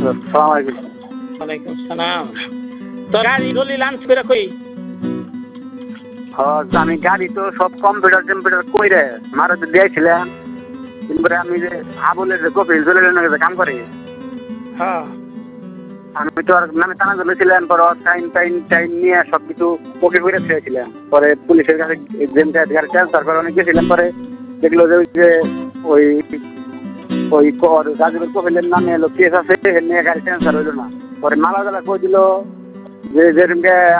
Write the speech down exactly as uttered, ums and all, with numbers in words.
সালাম আলাইকুম। ওয়ালাইকুম সালাম। তো গাড়ি দলিল লাঞ্চ করে কই? হ্যাঁ আমি গাড়ি তো সব কম্পিউটার টম্পিউটার কইরে মারা তো দিয়েছিলাম, কিন্তু আমি যে আবুলের যে কপিল চলে কাম করে হ্যাঁ আমি তো আর মানে টানা ধরেছিলাম, পরে টাইম টাইম টাইম নিয়ে সব কিছু ওকে করে ছেড়েছিলাম। পরে পুলিশের কাছে গাড়ি ট্রান্সফার করে অনেক গেছিলাম, পরে দেখলো যে ওই যে ওই ওই গাজীপুর কপিলের নামে এলো কেস আছে, নিয়ে গাড়ি ট্রান্সফার হইলো না। পরে মালাগালা কই দিল যে যেরকম